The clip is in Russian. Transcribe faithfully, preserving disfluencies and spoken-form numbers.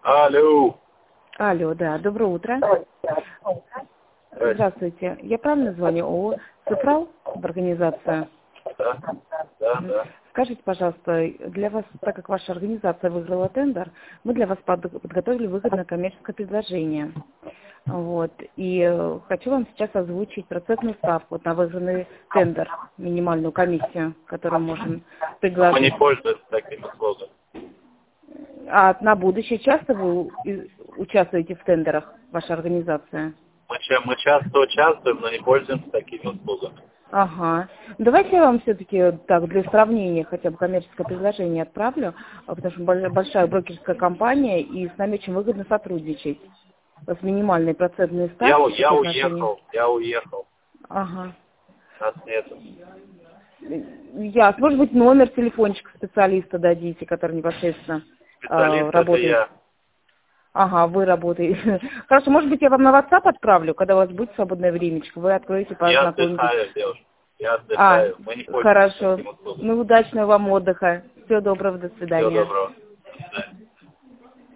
Алло. Алло, да, доброе утро. Здравствуйте. Я правильно звоню? ООО «Цифрал» в организацию? Да, да, да. Скажите, пожалуйста, для вас, так как ваша организация выиграла тендер, мы для вас под- подготовили выгодное коммерческое предложение. Вот. И э, хочу вам сейчас озвучить процентную ставку вот на выигранный тендер, минимальную комиссию, которую можем Мы предложить. не пользуемся таким услугам. А на будущее часто вы и- участвуете в тендерах, ваша организация? Мы, ча- мы часто участвуем, но не пользуемся такими услугами. Ага. Давайте я вам все-таки так для сравнения хотя бы коммерческое предложение отправлю, а, потому что боль- большая брокерская компания и с нами очень выгодно сотрудничать. С минимальной процентной Я, у- ставкой я такие отношения. уехал, я уехал. Ага. Нас нету. Я, может быть, номер, телефончик специалиста дадите, который непосредственно Специалист э, это работает. я. Ага, вы работаете. Хорошо, может быть, я вам на WhatsApp отправлю, когда у вас будет свободное времечко, вы откроете, Я познакомитесь. отдыхаю, девушка. Я А, отдыхаю. Мы не пользуемся хорошо. таким услугам. Ну, удачного вам отдыха. Всего доброго, до Всего свидания. доброго.